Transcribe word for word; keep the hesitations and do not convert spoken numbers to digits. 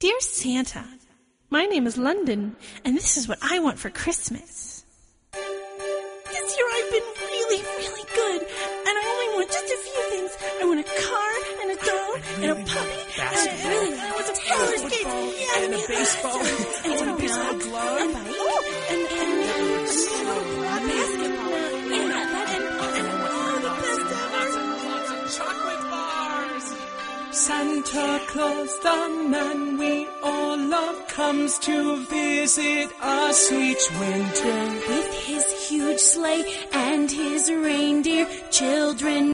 Dear Santa, my name is London, and this is what I want for Christmas. This year I've been really, really good, and I only want just a few things. I want a car, and a doll, and a puppy, and a, really, I want some roller skates, yeah, and a baseball, and, and a baseball glove, and, oh, and, and, and a basketball, and, and, and, and, oh, the best ever. Lots of chocolate bars. Santa Claus, the man we all love, comes to visit us each winter. With his huge sleigh and his reindeer, children